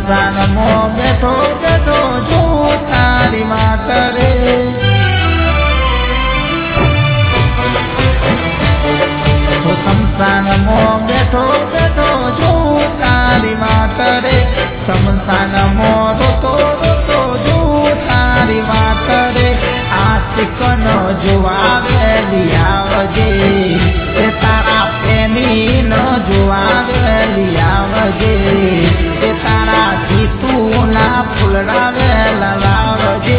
શમશાનમાં બેઠો બેઠો જોઉં તારી વાત રે. શમશાનમાં બેઠો બેઠો જોઉં તારી વાત રે. શમશાનમાં રોતો રોતો જોઉં તારી વાત રે. આશિકનો જોવા વેલી આવજે, એ તારા પ્રેમીનો જોવા વેલી આવજે, એ તારા જીતુના ફૂલડા વેલા લાવજે.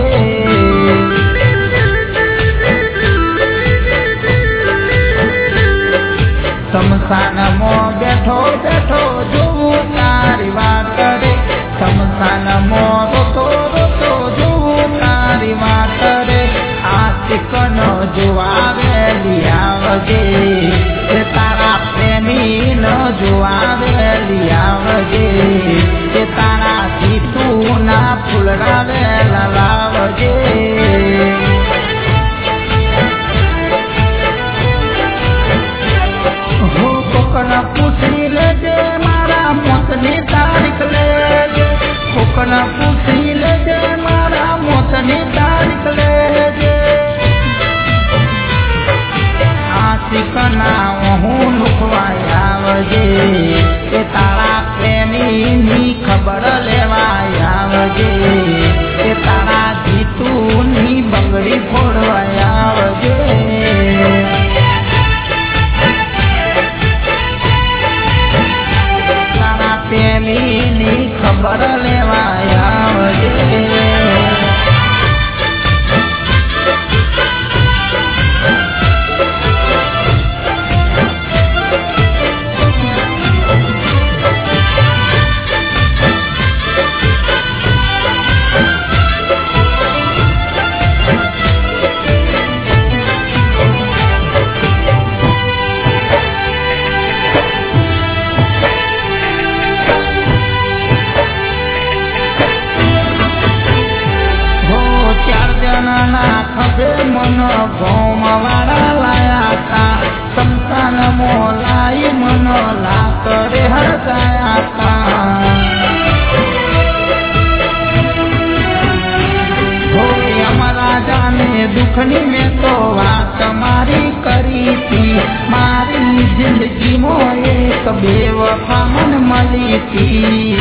શમશાનમાં બેઠો બેઠો જોઉં તારી વાત રે. શમશાનમાં રોતો રોતો જોઉં તારી વાત રે. આશિકનો જોવા વેલી આવજે, એ તારા પ્રેમીનો જોવા વેલી આવજે, એ તારા જીતુના ફૂલડા વેલા લાવજે. કોકના પૂછી લેજે મારા મોતની તારીખ લેજે. કોકના પૂછી લેજે મારા મોતની તારીખ લેજે. આશિકના હું લુખવાય આવજે, એ તારા પ્રેમીની ખબર લેવાય આવજે, એ તારા જીતુની બંગડી ફોડવાય આવજે. પ્રેમીની ખબર લેવાય આવજે. ખભે મન ગોમવાળા લાયા તા. શમશાનમાં લાઈ મન લાકડે હરગાયા તા. રાજાને દુઃખની મેં તો વાત મારી કરી હતી. મારી જિંદગીમાં એક બેવફા મન મળી હતી.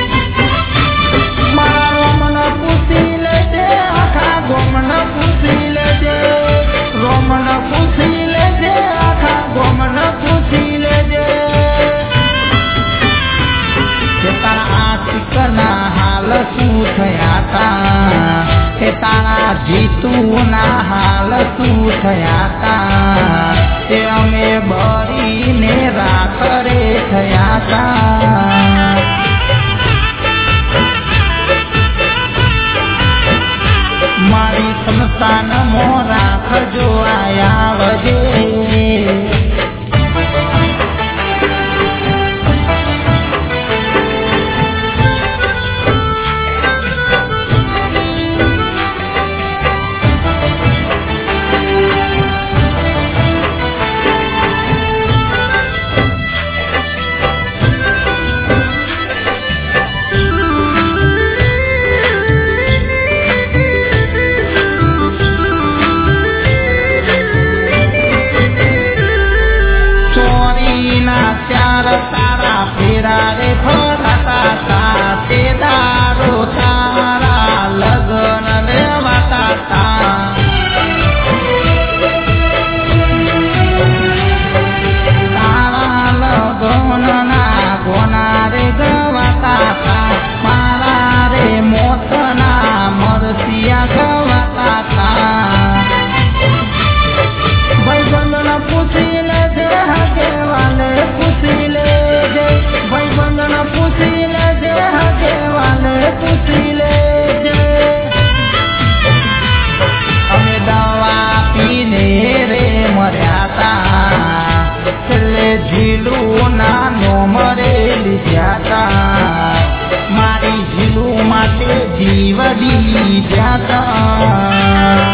મારા રોમન પૂછી લેજે, આખા ગોમન પૂછી લેજે. રોમન પૂછી લેજે, આખા ગોમન પૂછી લેજે. કે તારા આશિકના હાલ શું થયા તા, કે તારા જીતુના હાલ શું થયા તા. તે અમે બળીને રાખરે થયા તા. મારી શમશાનમાં રાખજો આવજે. તારા ફેરા રે ફરાતા તા. તે દારો તારા લગ્ન લેવાતા તા. તારા લગ્નના ગોના રે ગવાતા તા. મારા રે મોતના મરસિયા ગવાતા તા. ભાઈબંધના પૂછી લેજે, હકે વાલે પૂછી લેજે. ભાઈબંધના પૂછી લેજે, હકે વાલે પૂછી લેજે. અમે દવા પીને રે મર્યા તા. છેલ્લે ઝીલું નાનો મરે લીધ્યા તા. મારી ઝીલું માટે જીવ દીધ્યા તા.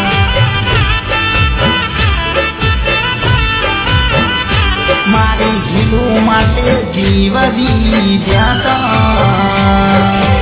મારી ઝીલું માટે જીવ દીધ્યા તા.